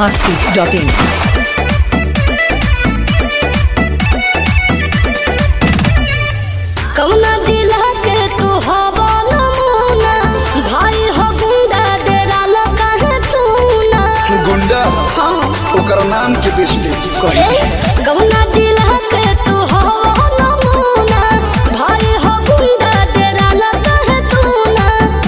biharmasti.in कौना जिला के तू हवा नमूना भाई हो गुंडा डेरा लगा है तू ना गुंडा हाँ ओकर नाम के बेच ले कही कौना जिला के तू हवा नमूना भाई हो गुंडा डेरा लगा है तू ना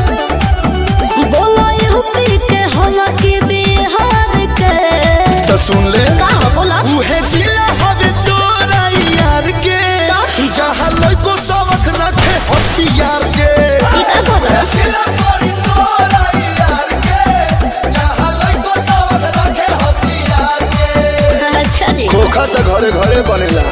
बोलो यूपी के हवा के बिहार के तो सुन ले कहा बोला उहे जिला हवे तोरा यार के जहां लइको सबक रखे हथियार के ई का बोला जिला पड़ी तोरा यार के जहां लइको सबक रखे हथियार के अच्छा जी खोखा त घरे घरे बनेला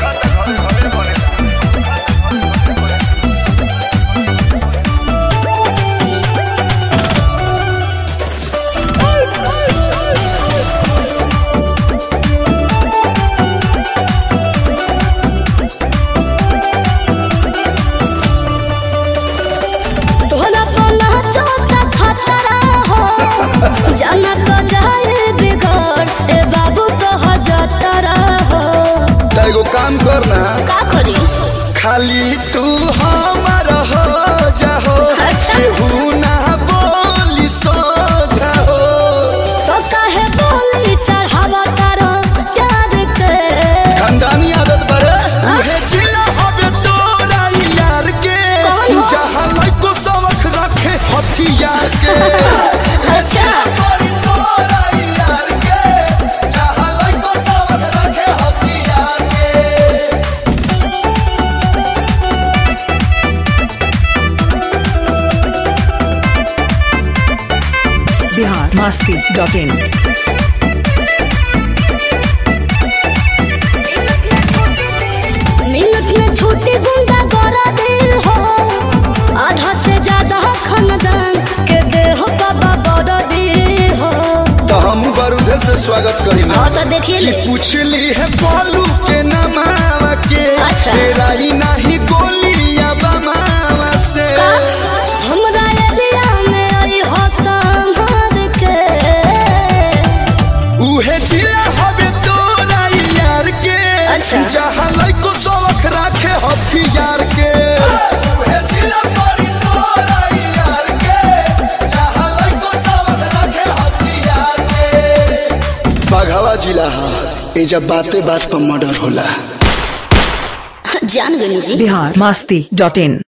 तोहरा पना चोचा खतरा हो जाना तो जाए बिगड़ ए बाबू तो हजतरा हो त एगो काम करना का करी खाली तू हमर हो जाहो अच्छा। केहू ना बोली सो जाहो तो काहे बोली चढ़ावा तारा प्यार के खानदानी आदत बड़े उहे जिला हवे तोरा यार के कौन हो? जहां लइको सबक रखे हथियार के अच्छा पड़ी तोरा यार के जहां लइको सबक रखे हथियार के biharmasti.in मिनट में छूटी गुंडा गोरा दिल हो आधा से ज्यादा खानदान के देह बाबा बड़ा दिल हो तो हम बारूदे से स्वागत करी ना हाँ तो देखिए कि ले पूछली है बोलू के नमावा के अच्छा। तेरा ही नहीं गोलियां बमावा से का हमरा एरिया में आई हो संहार के उहे जिला हवे तोरा यार के अच्छा। जहां लइको सबक रखे हथियार के उहे जिला पड़ी तोरा यार के जहां लइको सबक रखे हथियार के बाघावा जिला हा ए जब बाते बात पर मर्डर होला जान गई जी biharmasti.in